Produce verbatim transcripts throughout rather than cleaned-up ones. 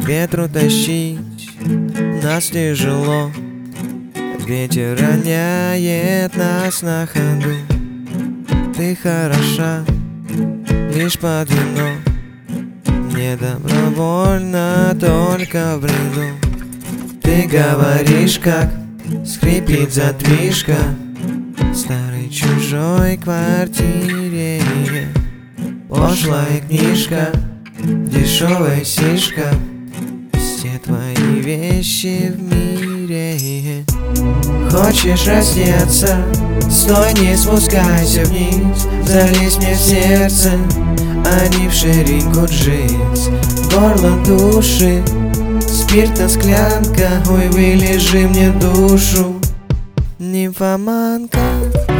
ветру тащить нас тяжело. Ветер роняет нас на ходу. Ты хороша лишь под вино, не добровольно, только в бреду. Ты говоришь, как скрипит задвижка в старой чужой квартире. Пошлая книжка, дешевая сишка, все твои вещи в мире. Хочешь раздеться? Стой, не спускайся вниз, залезь мне в сердце, а не в ширинку джинс. Горло душит спиртная склянка, ой, вылежи мне душу, нимфоманка.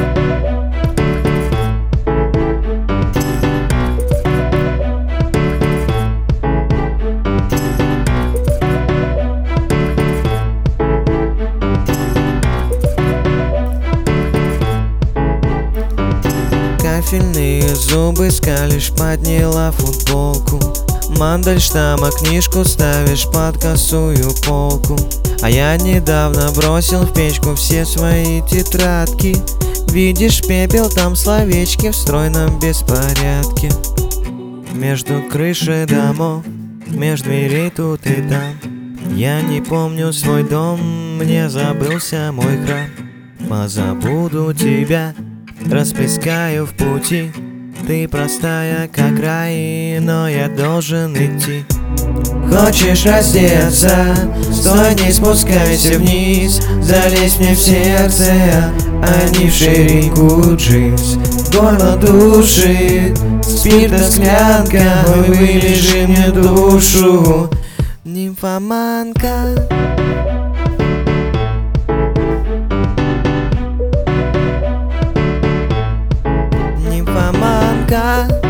Кафельные зубы скалишь, подняла футболку. Мандельштама книжку ставишь под косую полку. А я недавно бросил в печку все свои тетрадки. Видишь пепел, там словечки в стройном беспорядке. Между крышей домов, меж дверей тут и там. Я не помню свой дом, мне забылся мой храм. Позабуду тебя, расплескаю в пути. Ты простая, как рай, но я должен идти. Хочешь раздеться? Стой, не спускайся вниз, залезь мне в сердце, а не в ширинку джинс. Горло душит спиртная склянка, ой, вылежи мне душу, нимфоманка. Нимфоманка.